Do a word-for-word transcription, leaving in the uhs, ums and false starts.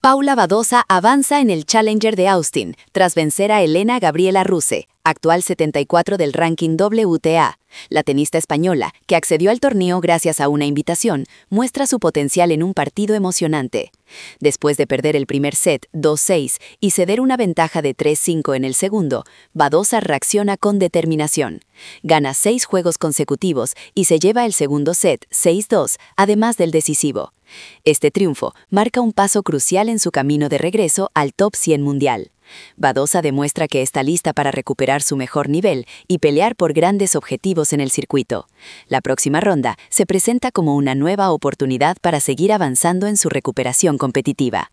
Paula Badosa avanza en el Challenger de Austin, tras vencer a Elena Gabriela Ruse, actual setenta y cuatro del ranking W T A. La tenista española, que accedió al torneo gracias a una invitación, muestra su potencial en un partido emocionante. Después de perder el primer set dos seis y ceder una ventaja de tres cinco en el segundo, Badosa reacciona con determinación. Gana seis juegos consecutivos y se lleva el segundo set seis dos, además del decisivo. Este triunfo marca un paso crucial en su camino de regreso al top cien mundial. Badosa demuestra que está lista para recuperar su mejor nivel y pelear por grandes objetivos en el circuito. La próxima ronda se presenta como una nueva oportunidad para seguir avanzando en su recuperación competitiva.